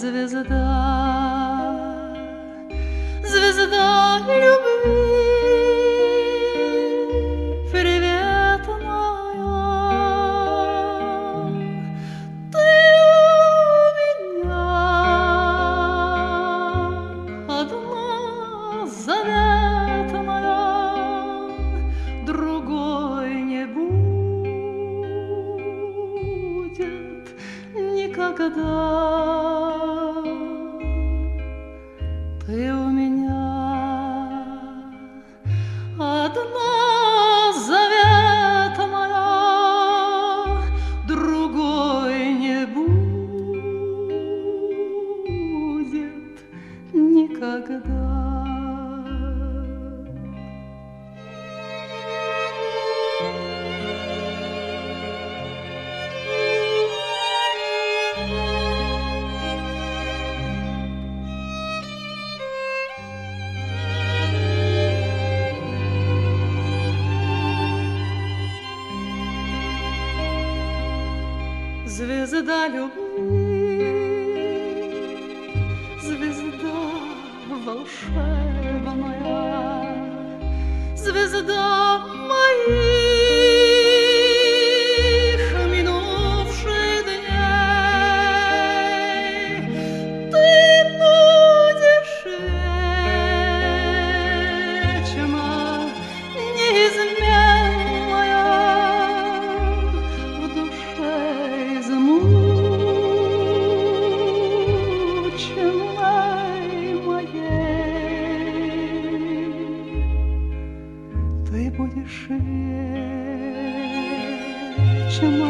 звезда, звезда любви, привет моя, ты у меня одна заветная, другой не будет никогда. Ты у меня одна заветная, другой не будет никогда. Звезда любви, звезда волшебная, звезда моих минувших дней. Ты будешь вечно неизменная в душе измученной моей. Ты будешь вечно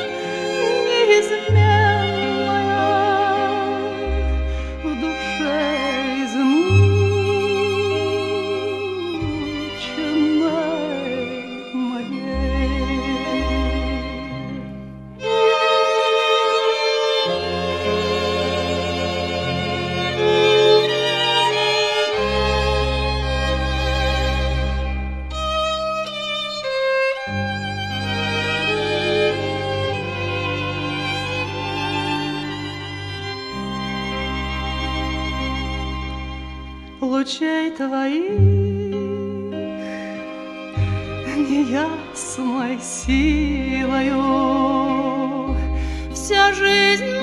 неизменная в душе измученной моей. Лучей твоих неясной силою вся жизнь